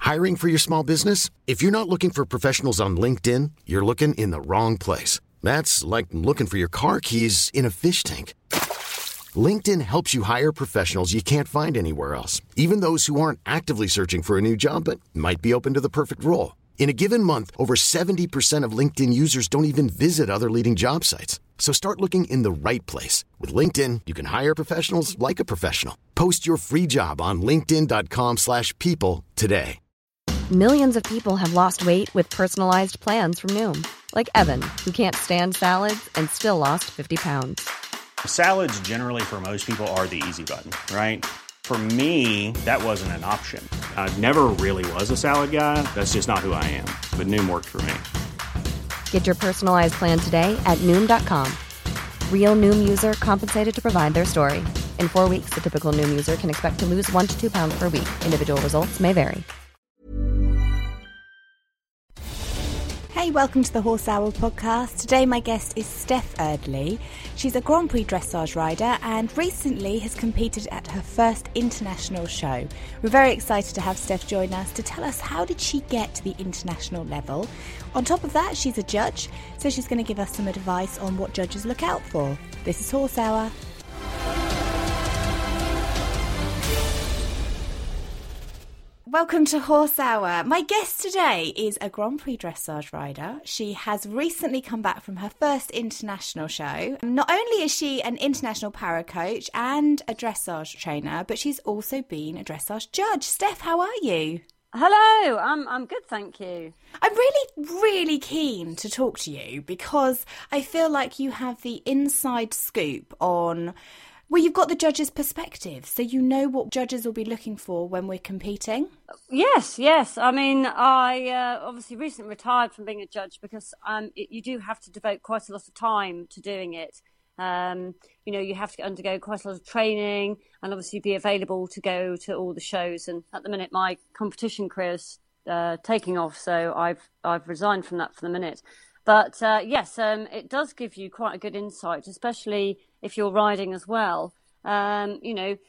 Hiring for your small business? If you're not looking for professionals on LinkedIn, you're looking in the wrong place. That's like looking for your car keys in a fish tank. LinkedIn helps you hire professionals you can't find anywhere else, even those who aren't actively searching for a new job but might be open to the perfect role. In a given month, over 70% of LinkedIn users don't even visit other leading job sites. So start looking in the right place. With LinkedIn, you can hire professionals like a professional. Post your free job on linkedin.com/people today. Millions of people have lost weight with personalized plans from Noom. Like Evan, who can't stand salads and still lost 50 pounds. Salads generally for most people are the easy button, right? For me, that wasn't an option. I never really was a salad guy. That's just not who I am. But Noom worked for me. Get your personalized plan today at Noom.com. Real Noom user compensated to provide their story. In 4 weeks, the typical Noom user can expect to lose 1 to 2 pounds per week. Individual results may vary. Hey, welcome to the Horse Owl podcast. Today my guest is Steph Erdley. She's a Grand Prix dressage rider and recently has competed at her first international show. We're very excited to have Steph join us to tell us how did she get to the international level. On top of that, she's a judge, so she's going to give us some advice on what judges look out for. This is Horse Hour. Welcome to Horse Hour. My guest today is a Grand Prix dressage rider. She has recently come back from her first international show. Not only is she an international para coach and a dressage trainer, but she's also been a dressage judge. Steph, how are you? Hello, I'm good, thank you. I'm really keen to talk to you because I feel like you have the inside scoop on... Well, you've got the judge's perspective, so you know what judges will be looking for when we're competing. Yes. I mean, I obviously recently retired from being a judge because you do have to devote quite a lot of time to doing it. You have to undergo quite a lot of training and obviously be available to go to all the shows. And at the minute, my competition career is taking off, so I've resigned from that for the minute. But yes, it does give you quite a good insight, especially if you're riding as well, to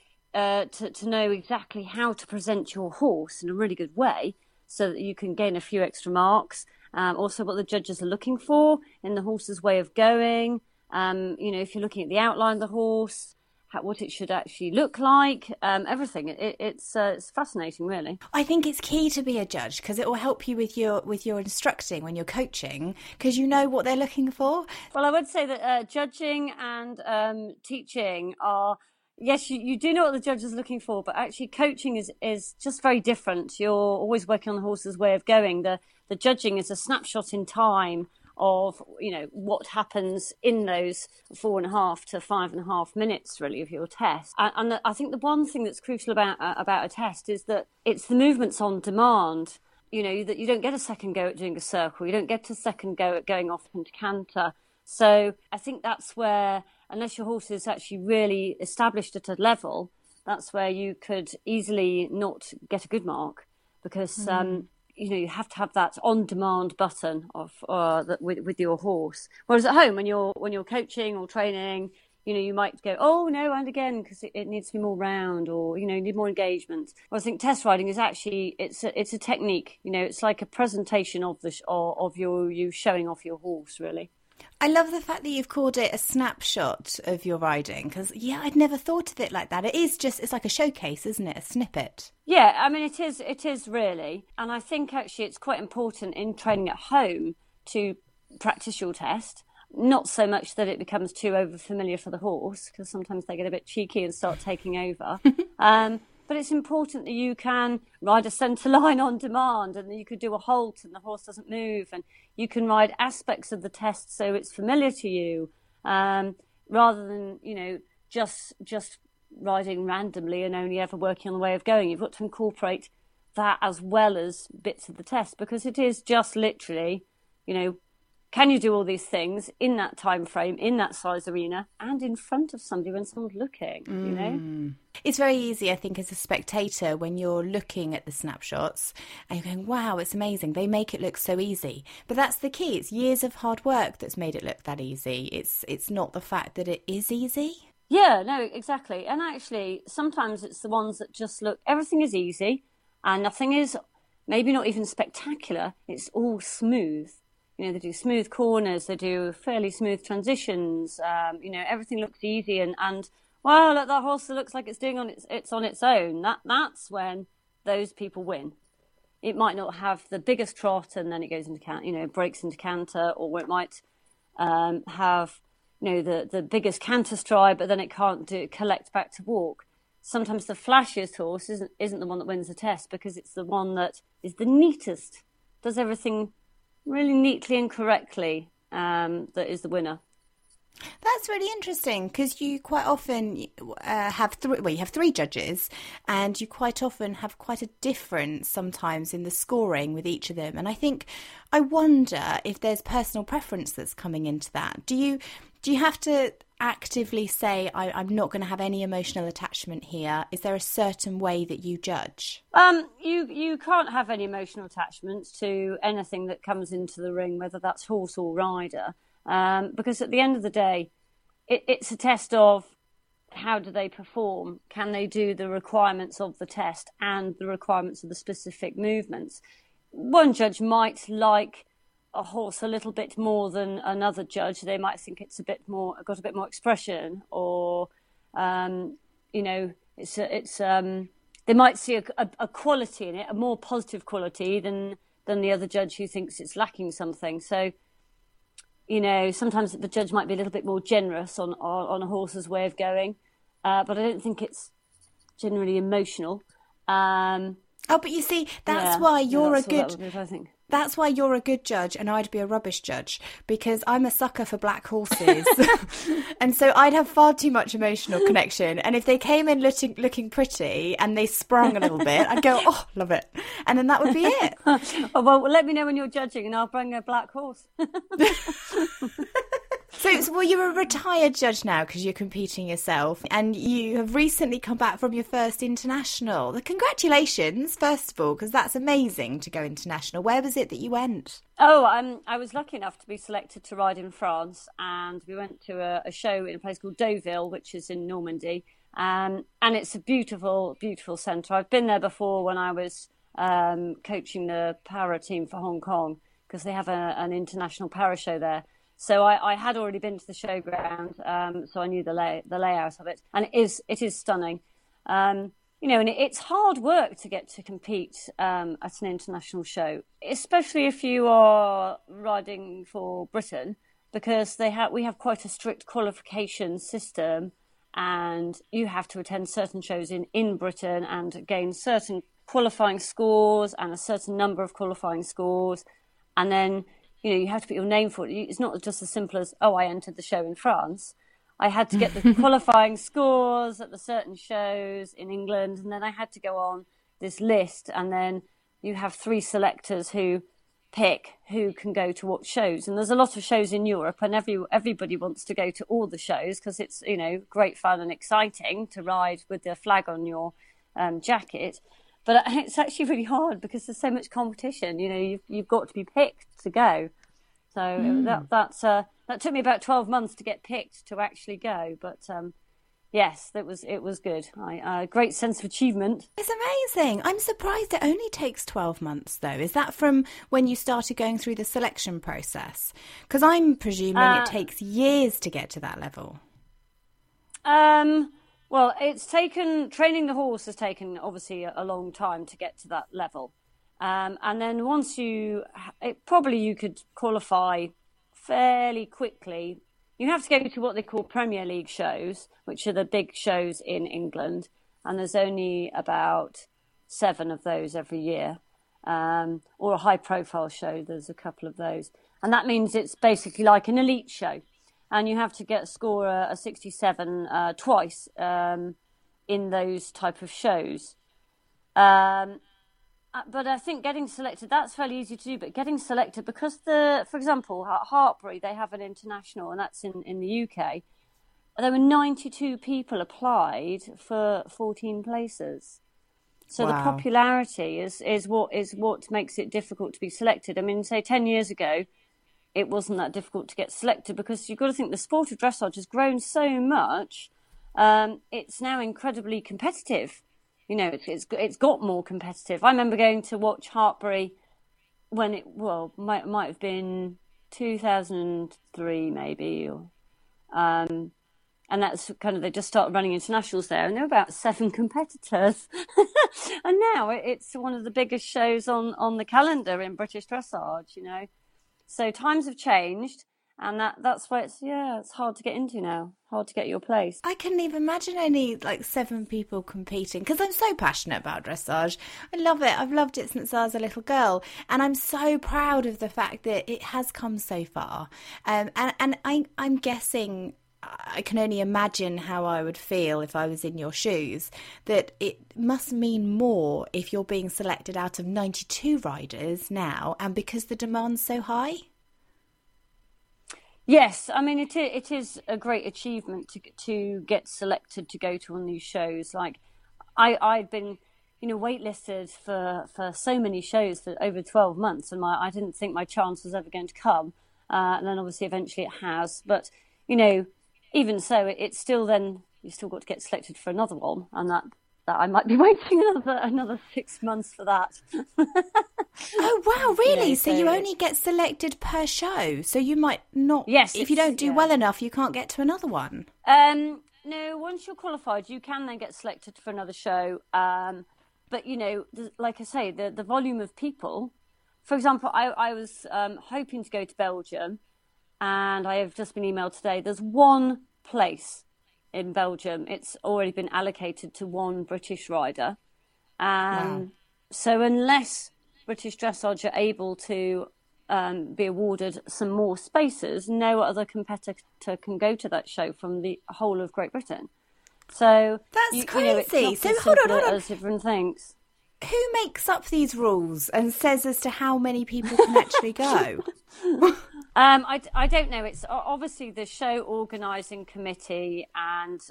know exactly how to present your horse in a really good way so that you can gain a few extra marks. Also what the judges are looking for in the horse's way of going. If you're looking at the outline of the horse, what it should actually look like, everything. It's fascinating, really. I think it's key to be a judge because it will help you with your instructing when you're coaching because you know what they're looking for. Well, I would say that judging and teaching are, yes, you do know what the judge is looking for, but actually coaching is just very different. You're always working on the horse's way of going. The judging is a snapshot in time of what happens in those 4.5 to 5.5 minutes really of your test, and I think the one thing that's crucial about a test is that it's the movements on demand. That you don't get a second go at doing a circle, you don't get a second go at going off into canter. So I think that's where, unless your horse is actually really established at a level, that's where you could easily not get a good mark because. You have to have that on-demand button of with your horse. Whereas at home, when you're coaching or training, you might go, oh no, and again because it needs to be more round, or you need more engagement. Whereas I think test riding is actually it's a technique. It's like a presentation of you showing off your horse, really. I love the fact that you've called it a snapshot of your riding because, I'd never thought of it like that. It's like a showcase, isn't it? A snippet. Yeah, I mean, it is really. And I think actually it's quite important in training at home to practice your test. Not so much that it becomes too over-familiar for the horse because sometimes they get a bit cheeky and start taking over. But it's important that you can ride a centre line on demand and that you could do a halt and the horse doesn't move, and you can ride aspects of the test so it's familiar to you, rather than, just riding randomly and only ever working on the way of going. You've got to incorporate that as well as bits of the test because it is just literally, can you do all these things in that time frame, in that size arena, and in front of somebody when someone's looking, It's very easy, I think, as a spectator when you're looking at the snapshots and you're going, wow, it's amazing. They make it look so easy. But that's the key. It's years of hard work that's made it look that easy. It's not the fact that it is easy. Yeah, no, exactly. And actually, sometimes it's the ones that just look, everything is easy and nothing is maybe not even spectacular. It's all smooth. You know, they do smooth corners, they do fairly smooth transitions. You know, everything looks easy and well, look, that horse looks like it's on its own. That's when those people win. It might not have the biggest trot, and then it goes into breaks into canter, or it might have the biggest canter stride, but then it can't collect back to walk. Sometimes the flashiest horse isn't the one that wins the test, because it's the one that is the neatest, does everything really neatly and correctly, that is the winner. That's really interesting, because you quite often have three judges, and you quite often have quite a difference sometimes in the scoring with each of them. And I wonder if there's personal preference that's coming into that. Do you have to actively say, I'm not going to have any emotional attachment here? Is there a certain way that you judge? You can't have any emotional attachment to anything that comes into the ring, whether that's horse or rider. Because at the end of the day, it's a test of how do they perform? Can they do the requirements of the test and the requirements of the specific movements? One judge might like a horse a little bit more than another judge. They might think it's got a bit more expression, or they might see a quality in it, a more positive quality than the other judge who thinks it's lacking something. So, sometimes the judge might be a little bit more generous on a horse's way of going, but I don't think it's generally emotional. But you see, that's why you're a good. That would be, I think. That's why you're a good judge and I'd be a rubbish judge, because I'm a sucker for black horses. And so I'd have far too much emotional connection. And if they came in looking pretty and they sprung a little bit, I'd go, oh, love it. And then that would be it. Oh, well, let me know when you're judging and I'll bring a black horse. So you're a retired judge now because you're competing yourself, and you have recently come back from your first international. Congratulations, first of all, because that's amazing to go international. Where was it that you went? Oh, I was lucky enough to be selected to ride in France, and we went to a show in a place called Deauville, which is in Normandy, and it's a beautiful, beautiful centre. I've been there before when I was coaching the para team for Hong Kong, because they have an international para show there. So I had already been to the showground, so I knew the layout of it, and it is stunning. And it's hard work to get to compete at an international show, especially if you are riding for Britain, because we have quite a strict qualification system, and you have to attend certain shows in Britain and gain certain qualifying scores and a certain number of qualifying scores, and then you have to put your name for it. It's not just as simple as, I entered the show in France. I had to get the qualifying scores at the certain shows in England, and then I had to go on this list, and then you have 3 selectors who pick who can go to what shows. And there's a lot of shows in Europe, and everybody wants to go to all the shows because it's, great fun and exciting to ride with the flag on your jacket. But it's actually really hard because there's so much competition. You've got to be picked to go. So that took me about 12 months to get picked to actually go. But yes, it was good. A great sense of achievement. It's amazing. I'm surprised it only takes 12 months, though. Is that from when you started going through the selection process? Because I'm presuming it takes years to get to that level. Well, training the horse has taken obviously a long time to get to that level. And then once you could qualify fairly quickly. You have to go to what they call Premier League shows, which are the big shows in England. And there's only about 7 of those every year. Or a high profile show, there's a couple of those. And that means it's basically like an elite show. And you have to score a 67 twice in those type of shows. But I think getting selected, that's fairly easy to do. But getting selected, because for example, at Hartpury, they have an international, and that's in the UK. There were 92 people applied for 14 places. So wow. The popularity is what makes it difficult to be selected. I mean, say 10 years ago, it wasn't that difficult to get selected, because you've got to think the sport of dressage has grown so much. It's now incredibly competitive. You know, it's got more competitive. I remember going to watch Hartpury when it might have been 2003 maybe, and that's kind of, they just started running internationals there, and there were about 7 competitors, and now it's one of the biggest shows on the calendar in British dressage. You know, so times have changed. And that's why it's hard to get into now, hard to get your place. I couldn't even imagine only 7 people competing, because I'm so passionate about dressage. I love it. I've loved it since I was a little girl. And I'm so proud of the fact that it has come so far. And I'm guessing, I can only imagine how I would feel if I was in your shoes, that it must mean more if you're being selected out of 92 riders now, and because the demand's so high. Yes, I mean it is a great achievement to get selected to go to one of these shows. Like I'd been, waitlisted for so many shows for over 12 months, and I didn't think my chance was ever going to come. And then obviously eventually it has. But even so, it's still then you've still got to get selected for another one, and that I might be waiting another 6 months for that. Oh wow, really? So you only get selected per show. So you might not. Yes. If you don't do well enough, you can't get to another one. No. Once you're qualified, you can then get selected for another show. But like I say, the volume of people. For example, I was hoping to go to Belgium, and I have just been emailed today. There's one place in Belgium. It's already been allocated to one British rider. Wow. So unless British Dressage are able to be awarded some more spaces, no other competitor can go to that show from the whole of Great Britain. So that's crazy. So hold on. As everyone thinks. Who makes up these rules and says as to how many people can actually go? I don't know. It's obviously the show organising committee, and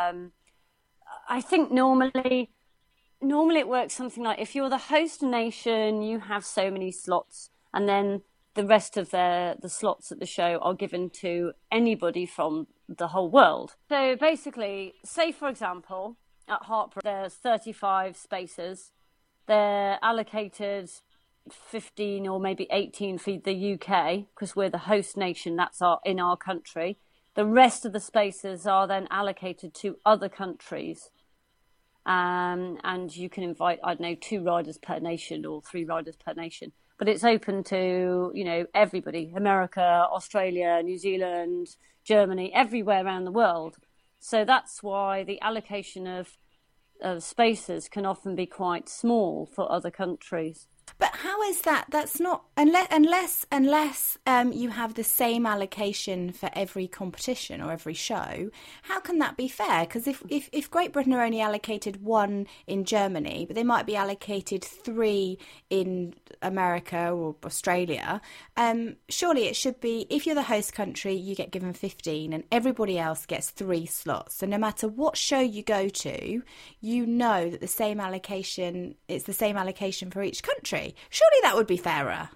I think normally it works something like, if you're the host nation, you have so many slots, and then the rest of the slots at the show are given to anybody from the whole world. So basically, say for example, at Hartpury there's 35 spaces. They're allocated 15 or maybe 18 for the UK, because we're the host nation, that's in our country. The rest of the spaces are then allocated to other countries. And you can invite, 2 riders per nation or 3 riders per nation. But it's open to, everybody, America, Australia, New Zealand, Germany, everywhere around the world. So that's why the allocation of spaces can often be quite small for other countries. But how is that? That's not unless you have the same allocation for every competition or every show. How can that be fair? Because if Great Britain are only allocated 1 in Germany, but they might be allocated 3 in America or Australia, surely it should be, if you're the host country, you get given 15 and everybody else gets 3 slots. So no matter what show you go to, you know that it's the same allocation for each country. Surely that would be fairer.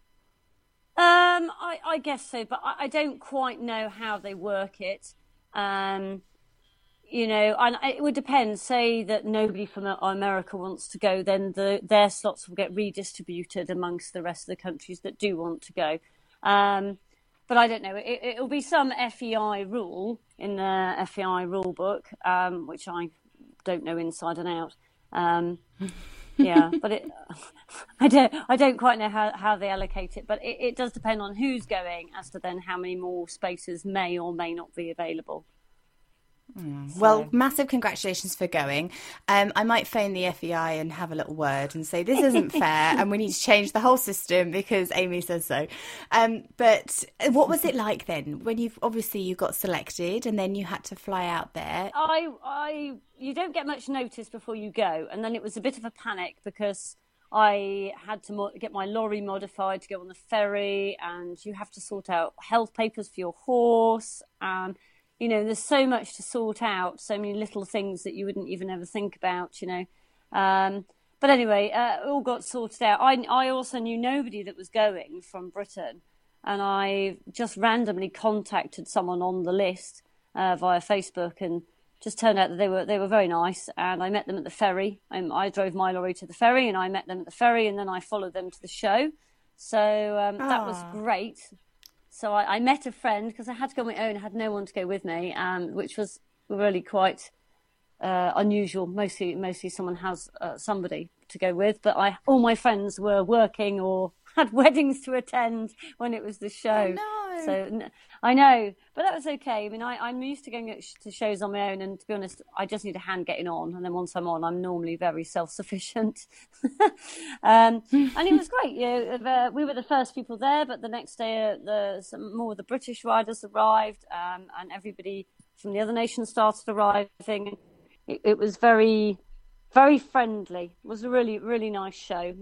I guess so, but I don't quite know how they work it. And it would depend. Say that nobody from America wants to go, then their slots will get redistributed amongst the rest of the countries that do want to go. But I don't know. It'll be some FEI rule in the FEI rule book, which I don't know inside and out. Yeah, but I don't quite know how they allocate it, but it does depend on who's going as to then how many more spaces may or may not be available. Well, massive congratulations for going. I might phone the FEI and have a little word and say this isn't fair and we need to change the whole system because Amy says so. But what was it like then when you got selected and then you had to fly out there? You don't get much notice before you go, and then it was a bit of a panic because I had to get my lorry modified to go on the ferry, and you have to sort out health papers for your horse. There's so much to sort out, so many little things that you wouldn't even ever think about, But anyway, it all got sorted out. I also knew nobody that was going from Britain, and I just randomly contacted someone on the list via Facebook and just turned out that they were very nice, and I met them at the ferry. I drove my lorry to the ferry, and I met them at the ferry, and then I followed them to the show. So that was great. So I met a friend because I had to go on my own. I had no one to go with me, which was really quite unusual. Mostly someone has somebody to go with, but all my friends were working or had weddings to attend when it was the show. Oh, no. So I know, but that was okay. I mean, I'm used to going to shows on my own, and to be honest, I just need a hand getting on, and then once I'm on, I'm normally very self-sufficient. And it was great. We were the first people there, but the next day, some more of the British riders arrived, and everybody from the other nations started arriving. It was very, very friendly. It was a really, really nice show.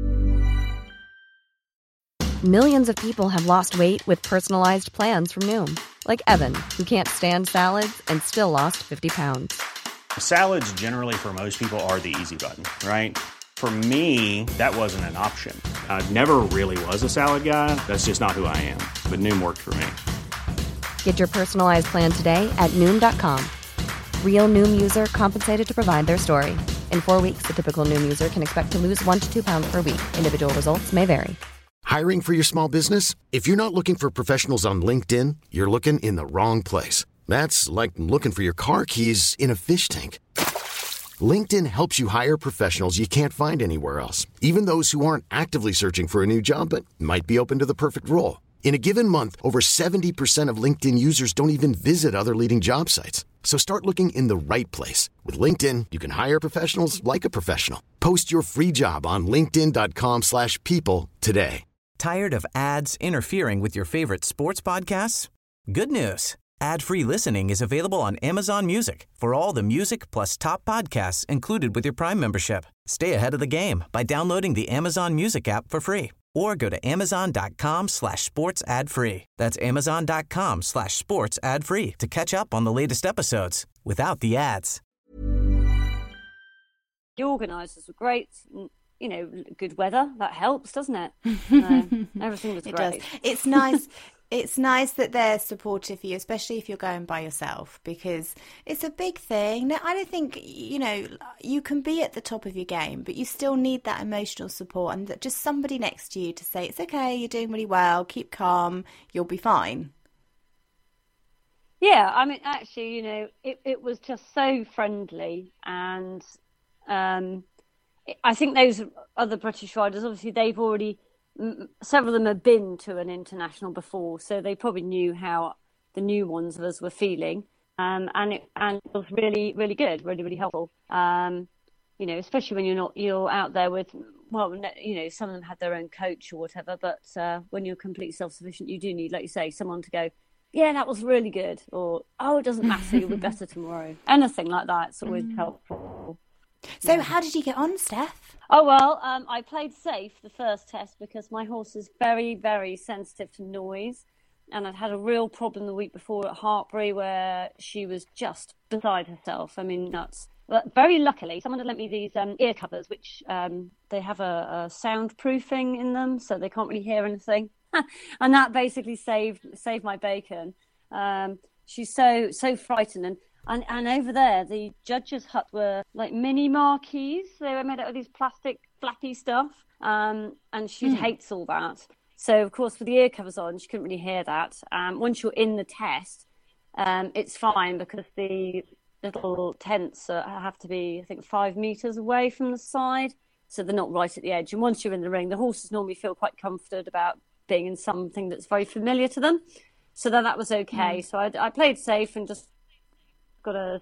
Millions of people have lost weight with personalized plans from Noom. Like Evan, who can't stand salads and still lost 50 pounds. Salads generally for most people are the easy button, right? For me, that wasn't an option. I never really was a salad guy. That's just not who I am. But Noom worked for me. Get your personalized plan today at Noom.com. Real Noom user compensated to provide their story. In 4 weeks, the typical Noom user can expect to lose 1 to 2 pounds per week. Individual results may vary. Hiring for your small business? If you're not looking for professionals on LinkedIn, you're looking in the wrong place. That's like looking for your car keys in a fish tank. LinkedIn helps you hire professionals you can't find anywhere else, even those who aren't actively searching for a new job but might be open to the perfect role. In a given month, over 70% of LinkedIn users don't even visit other leading job sites. So start looking in the right place. With LinkedIn, you can hire professionals like a professional. Post your free job on linkedin.com/people today. Tired of ads interfering with your favorite sports podcasts? Good news. Ad-free listening is available on Amazon Music for all the music plus top podcasts included with your Prime membership. Stay ahead of the game by downloading the Amazon Music app for free or go to amazon.com/sports ad free. That's amazon.com/sports ad free to catch up on the latest episodes without the ads. The organisers were great. Good weather, that helps, doesn't it? Everything was great. It does. It's nice. It's nice that they're supportive of you, especially if you're going by yourself, because it's a big thing. Now, I don't think, you can be at the top of your game, but you still need that emotional support and just somebody next to you to say, it's okay, you're doing really well, keep calm, you'll be fine. Yeah, I mean, actually, it was just so friendly, and I think those other British riders, obviously, several of them have been to an international before, so they probably knew how the new ones of us were feeling, and it was really, really good, really, really helpful. Especially when you're out there with, some of them had their own coach or whatever, but when you're completely self-sufficient, you do need, like you say, someone to go, yeah, that was really good, or, oh, it doesn't matter, you'll be better tomorrow. Anything like that, it's always helpful. So how did you get on, Steph? Oh, well, I played safe the first test because my horse is very, very sensitive to noise. And I'd had a real problem the week before at Hartbury where she was just beside herself. I mean, nuts. But very luckily, someone had lent me these ear covers, which they have a soundproofing in them, so they can't really hear anything. And that basically saved my bacon. She's so frightened. And over there, the judges' hut were like mini marquees. They were made out of these plastic flappy stuff. And she hates all that. So, of course, with the ear covers on, she couldn't really hear that. Once you're in the test, it's fine because the little tents have to be, I think, 5 meters away from the side. So they're not right at the edge. And once you're in the ring, the horses normally feel quite comforted about being in something that's very familiar to them. So then that was okay. So I played safe and just got a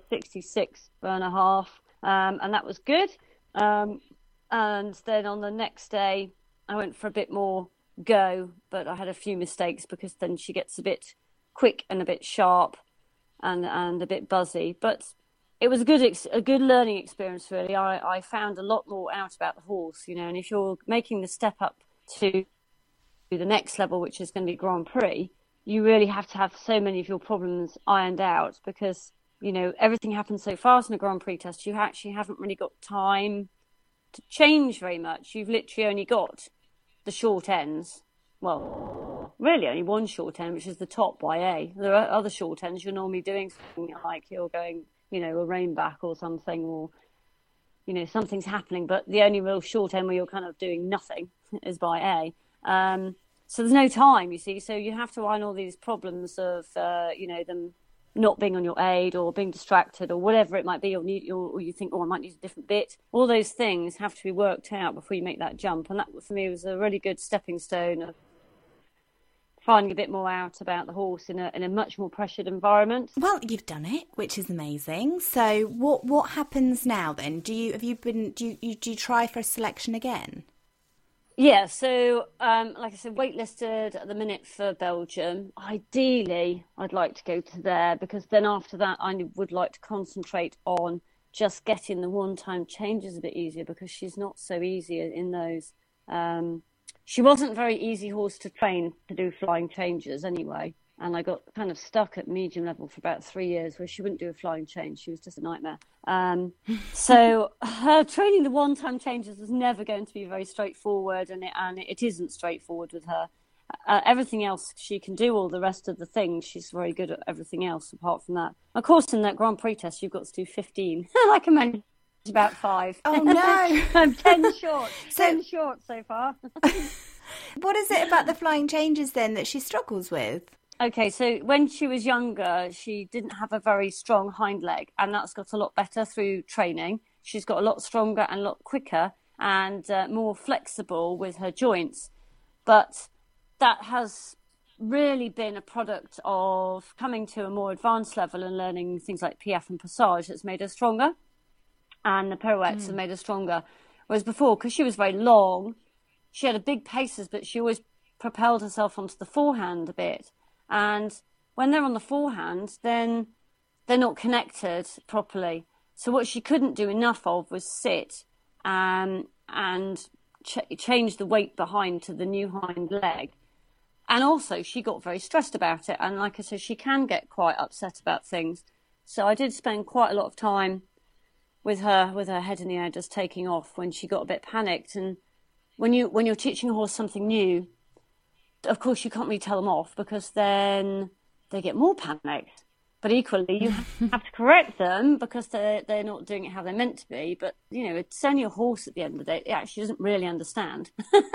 66.5, and that was good. And then on the next day, I went for a bit more go, but I had a few mistakes because then she gets a bit quick and a bit sharp and a bit buzzy. But it was a good learning experience, really. I found a lot more out about the horse, and if you're making the step up to the next level, which is going to be Grand Prix, you really have to have so many of your problems ironed out because everything happens so fast in a Grand Prix test, you actually haven't really got time to change very much. You've literally only got the short ends. Well, really only one short end, which is the top YA. There are other short ends. You're normally doing something like you're going a rein back or something, or, something's happening. But the only real short end where you're kind of doing nothing is by A. So there's no time, you see. So you have to iron all these problems of, them not being on your aid or being distracted or whatever it might be, or you think, I might need a different bit. All those things have to be worked out before you make that jump. And that, for me, was a really good stepping stone of finding a bit more out about the horse in a much more pressured environment. Well, you've done it, which is amazing. So what happens now then? Do you try for a selection again? Yeah, so like I said, waitlisted at the minute for Belgium. Ideally, I'd like to go to there, because then after that, I would like to concentrate on just getting the one-time changes a bit easier, because she's not so easy in those. She wasn't a very easy horse to train to do flying changes anyway. And I got kind of stuck at medium level for about 3 years where she wouldn't do a flying change. She was just a nightmare. So her training the one-time changes was never going to be very straightforward, and it isn't straightforward with her. Everything else she can do, all the rest of the things, she's very good at everything else apart from that. Of course, in that Grand Prix test, you've got to do 15. I can manage about 5. Oh, no. I'm 10 short. 10 short so far. What is it about the flying changes then that she struggles with? Okay, so when she was younger, she didn't have a very strong hind leg, and that's got a lot better through training. She's got a lot stronger and a lot quicker and more flexible with her joints. But that has really been a product of coming to a more advanced level and learning things like piaffe and passage that's made her stronger, and the pirouettes have made her stronger. Whereas before, because she was very long, she had a big paces, but she always propelled herself onto the forehand a bit. And when they're on the forehand, then they're not connected properly. So what she couldn't do enough of was sit and change the weight behind to the new hind leg. And also she got very stressed about it. And like I said, she can get quite upset about things. So I did spend quite a lot of time with her head in the air, just taking off when she got a bit panicked. And when you're teaching a horse something new, of course, you can't really tell them off, because then they get more panicked. But equally, you have to correct them because they're not doing it how they're meant to be. But, it's only a horse at the end of the day. It actually doesn't really understand.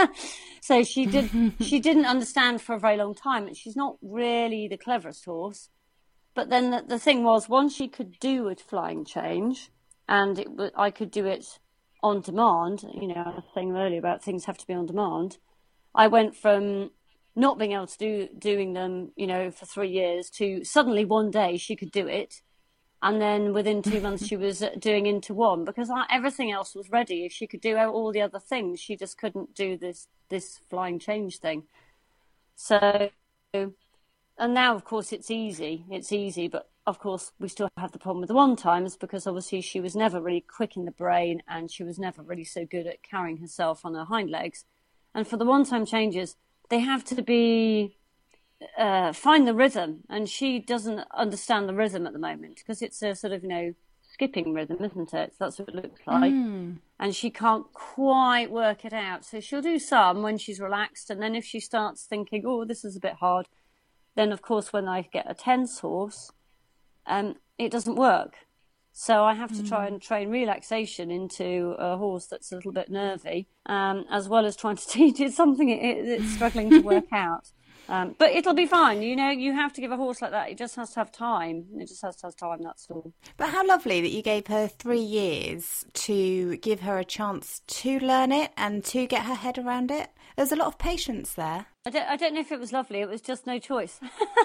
So she didn't understand for a very long time. And she's not really the cleverest horse. But then the thing was, once she could do a flying change, and I could do it on demand, I was saying earlier about things have to be on demand. I went from not being able to doing them, for 3 years, to suddenly one day she could do it. And then within 2 months she was doing into one, because everything else was ready. If she could do all the other things, she just couldn't do this flying change thing. So, and now of course it's easy, but of course we still have the problem with the one-timers, because obviously she was never really quick in the brain, and she was never really so good at carrying herself on her hind legs. And for the one-time changes, they have to be find the rhythm, and she doesn't understand the rhythm at the moment, because it's a sort of skipping rhythm, isn't it? That's what it looks like. And she can't quite work it out. So she'll do some when she's relaxed, and then if she starts thinking, this is a bit hard, then of course when I get a tense horse, it does't work. So I have to try and train relaxation into a horse that's a little bit nervy, as well as trying to teach it something it's struggling to work out. But it'll be fine. You have to give a horse like that. It just has to have time. It just has to have time, that's all. But how lovely that you gave her 3 years to give her a chance to learn it and to get her head around it. There's a lot of patience there. I don't know if it was lovely. It was just no choice.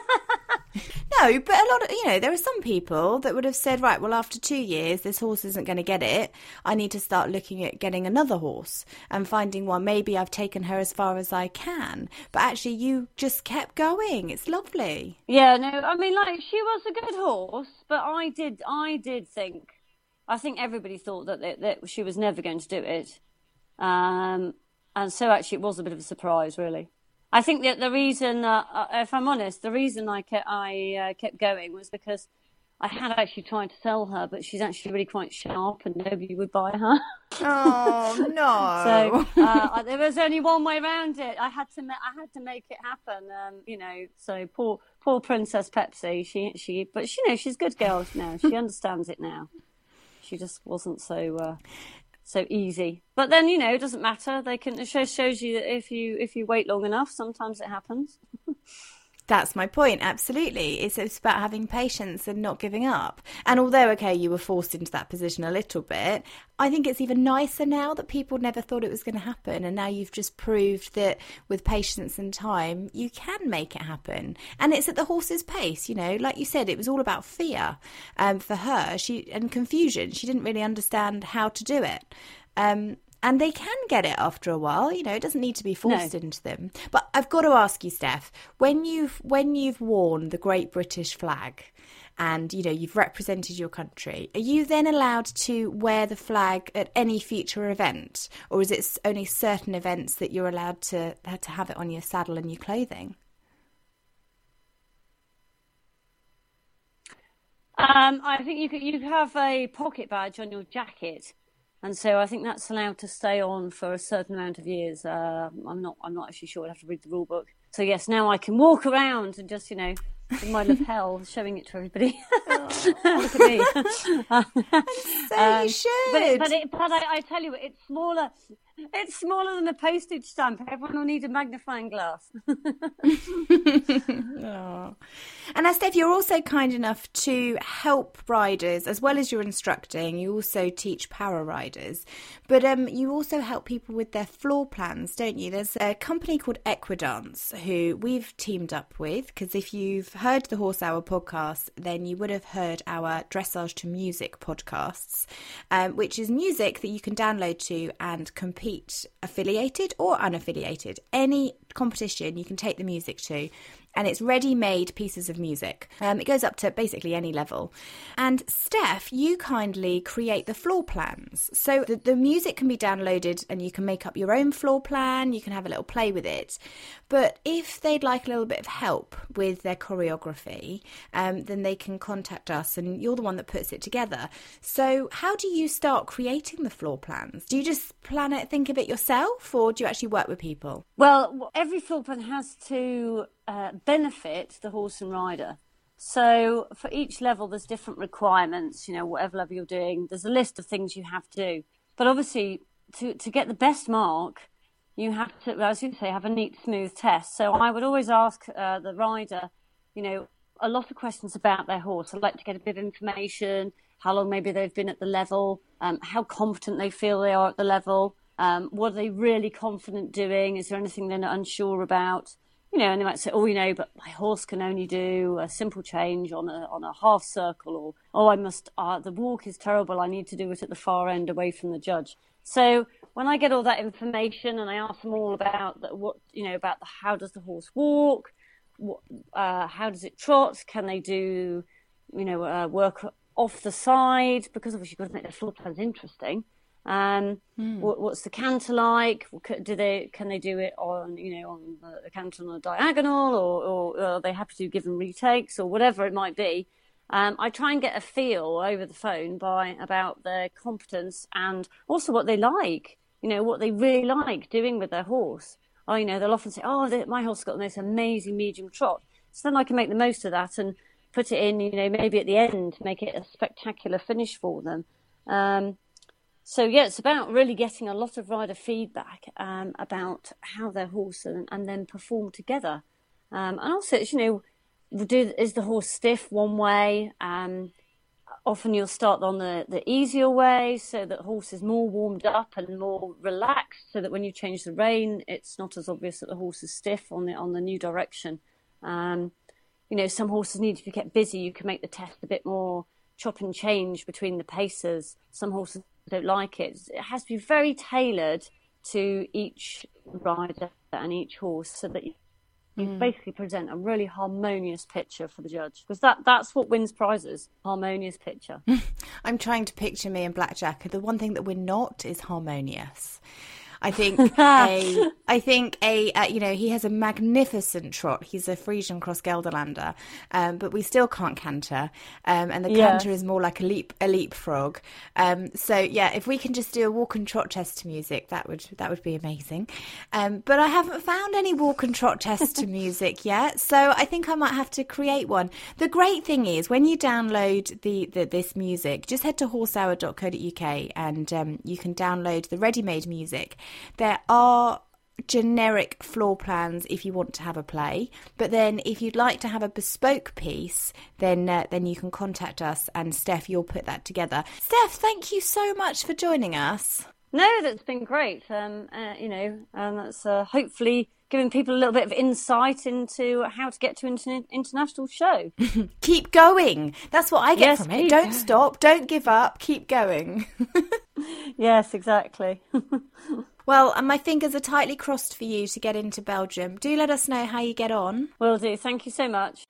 No, but a lot of, there are some people that would have said, right, well, after 2 years, this horse isn't going to get it. I need to start looking at getting another horse and finding one. Maybe I've taken her as far as I can. But actually, you just kept going. It's lovely. Yeah, no, I mean, she was a good horse, but I think everybody thought that she was never going to do it. And so actually it was a bit of a surprise, really. I think that the reason, if I'm honest, the reason I kept going was because I had actually tried to sell her, but she's actually really quite sharp and nobody would buy her. Oh, no. So there was only one way around it. I had to make it happen. So poor Princess Pepsi. But she's a good girl now. She understands it now. She just wasn't so easy. But then, it doesn't matter. It shows you that if you wait long enough, sometimes it happens. That's my point, absolutely. It's about having patience and not giving up. And although, okay, you were forced into that position a little bit, I think it's even nicer now that people never thought it was going to happen. And now you've just proved that with patience and time, you can make it happen. And it's at the horse's pace, like you said, it was all about fear for her and confusion. She didn't really understand how to do it. And they can get it after a while, it doesn't need to be forced into them. But I've got to ask you, Steph, when you've worn the Great British flag and, you've represented your country, are you then allowed to wear the flag at any future event? Or is it only certain events that you're allowed to have it on your saddle and your clothing? I think you have a pocket badge on your jacket. And so I think that's allowed to stay on for a certain amount of years. I'm not actually sure. I'd have to read the rule book. So yes, now I can walk around and just, in my love hell, showing it to everybody. Look at me. So you should. But I tell you what, it's smaller. It's smaller than a postage stamp. Everyone will need a magnifying glass. Oh. And now, Steph, you're also kind enough to help riders, as well as you're instructing. You also teach para riders, but you also help people with their floor plans, don't you? There's a company called Equidance who we've teamed up with, because if you've heard the Horse Hour podcast, then you would have heard our Dressage to Music podcasts, which is music that you can download to and compete, affiliated or unaffiliated. Any competition you can take the music to, and it's ready-made pieces of music. It goes up to basically any level. And Steph, you kindly create the floor plans. So the music can be downloaded and you can make up your own floor plan, you can have a little play with it. But if they'd like a little bit of help with their choreography, then they can contact us and you're the one that puts it together. So how do you start creating the floor plans? Do you just plan it, think of it yourself, or do you actually work with people? Well, every floor plan has to benefit the horse and rider. So for each level, there's different requirements, whatever level you're doing, there's a list of things you have to do. But obviously, to get the best mark, you have to, as you say, have a neat, smooth test. So I would always ask the rider, a lot of questions about their horse. I'd like to get a bit of information, how long maybe they've been at the level, how confident they feel they are at the level, what are they really confident doing, is there anything they're not unsure about? And they might say, but my horse can only do a simple change on a half circle, or the walk is terrible, I need to do it at the far end away from the judge. So when I get all that information and I ask them all about how does the horse walk, how does it trot, can they do, work off the side, because obviously you've got to make the floor plans interesting. What's the canter like? Can they do it on the canter on a diagonal, or are they happy to give them retakes or whatever it might be? I try and get a feel over the phone about their competence and also what they like, what they really like doing with their horse. They'll often say, my horse got this amazing medium trot. So then I can make the most of that and put it in, maybe at the end, make it a spectacular finish for them. So, it's about really getting a lot of rider feedback about how their horse and then perform together. And also, is the horse stiff one way? Often you'll start on the easier way so that horse is more warmed up and more relaxed, so that when you change the rein, it's not as obvious that the horse is stiff on the new direction. Some horses need to be kept busy. You can make the test a bit more chop and change between the paces. Some horses don't like it. It has to be very tailored to each rider and each horse, so that you basically present a really harmonious picture for the judge, because that's what wins prizes, harmonious picture. I'm trying to picture me and Blackjack, and the one thing that we're not is harmonious. I think he has a magnificent trot. He's a Friesian Cross Gelderlander, but we still can't canter. And the canter is more like a leapfrog. So yeah, if we can just do a walk and trot test to music, that would be amazing. But I haven't found any walk and trot tests to music yet, so I think I might have to create one. The great thing is when you download this music, just head to horsehour.co.uk and you can download the ready-made music. There are generic floor plans if you want to have a play, but then if you'd like to have a bespoke piece, then you can contact us, and Steph, you'll put that together. Steph, thank you so much for joining us. No, that's been great. That's hopefully giving people a little bit of insight into how to get to an international show. Keep going. That's what I get from it. Don't stop. Don't give up. Keep going. Yes, exactly. Well, and my fingers are tightly crossed for you to get into Belgium. Do let us know how you get on. Will do. Thank you so much.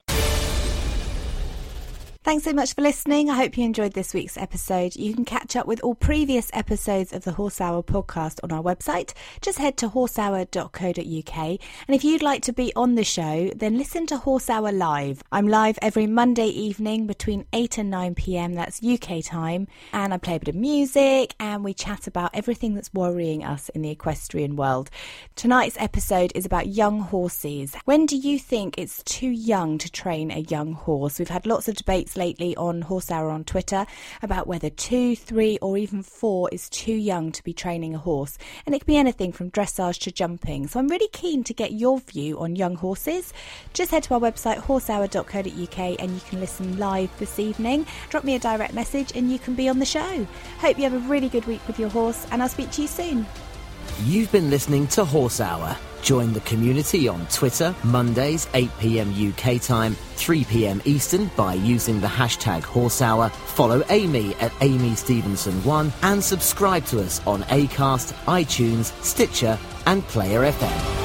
Thanks so much for listening. I hope you enjoyed this week's episode. You can catch up with all previous episodes of the Horse Hour podcast on our website. Just head to horsehour.co.uk. And if you'd like to be on the show, then listen to Horse Hour Live. I'm live every Monday evening between 8 and 9 p.m. That's UK time. And I play a bit of music and we chat about everything that's worrying us in the equestrian world. Tonight's episode is about young horses. When do you think it's too young to train a young horse? We've had lots of debates lately on Horse Hour on Twitter about whether 2, 3 or even 4 is too young to be training a horse, and it can be anything from dressage to jumping. So I'm really keen to get your view on young horses. Just head to our website horsehour.co.uk and you can listen live this evening. Drop me a direct message and you can be on the show. Hope you have a really good week with your horse, and I'll speak to you soon. You've been listening to Horse Hour. Join the community on Twitter, Mondays, 8 p.m. UK time, 3 p.m. Eastern by using the hashtag HorseHour. Follow Amy at AmyStevenson1 and subscribe to us on Acast, iTunes, Stitcher and Player FM.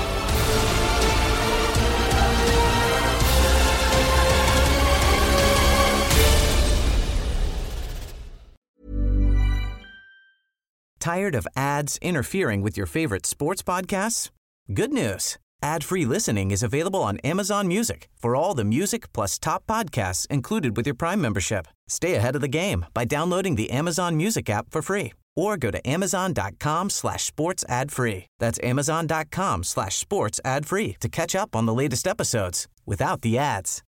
Tired of ads interfering with your favorite sports podcasts? Good news. Ad-free listening is available on Amazon Music for all the music plus top podcasts included with your Prime membership. Stay ahead of the game by downloading the Amazon Music app for free or go to amazon.com/sports ad free. That's amazon.com/sports ad free to catch up on the latest episodes without the ads.